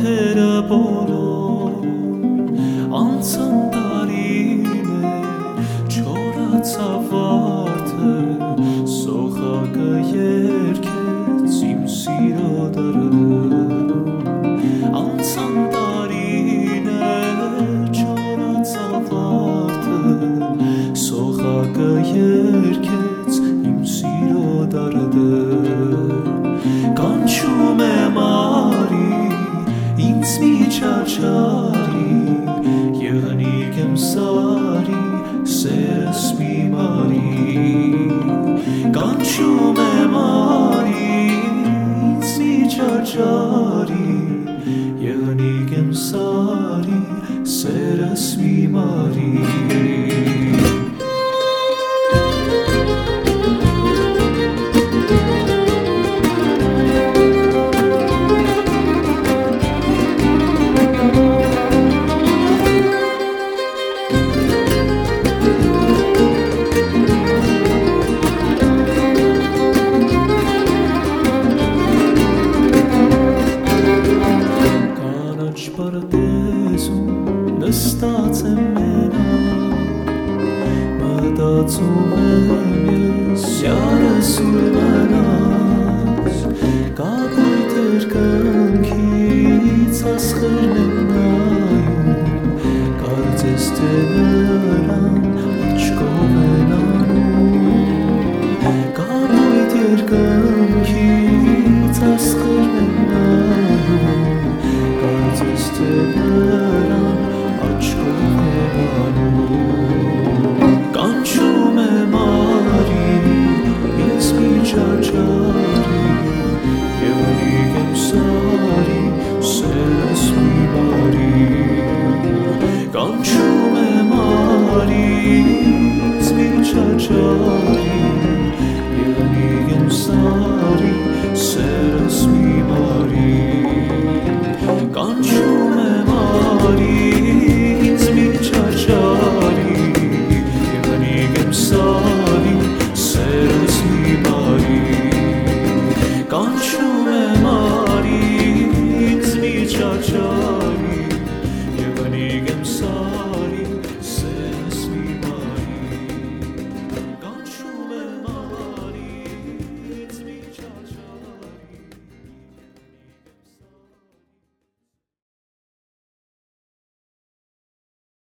Tere bolo Ansan darine Çorat avarte Soğağa yerket Simsira darı Ansan darine Çorat avarte Soğağa yerket Simsira darı Kançume mari ինձ միջաչարի եղնիկ եմ սարի սերս մի մարի կանչում եմ արի ինձ միջաչարի եղնիկ եմ սարի սերս մի մարի Նստած եմ մենակ մտածում եմ ես յարս ուրմանած կապույտեր կնքից ասխրն եմ նայում կարծես թե նրան աչքով են անում կապույտեր կնքից ասխրն եմ նայում կարծես թե նրան Կանչում եմ արի, ինձ միջաչարի Եղնիկ եմ սարի, սերս մի մարի Կանչում եմ արի, ինձ միջաչարի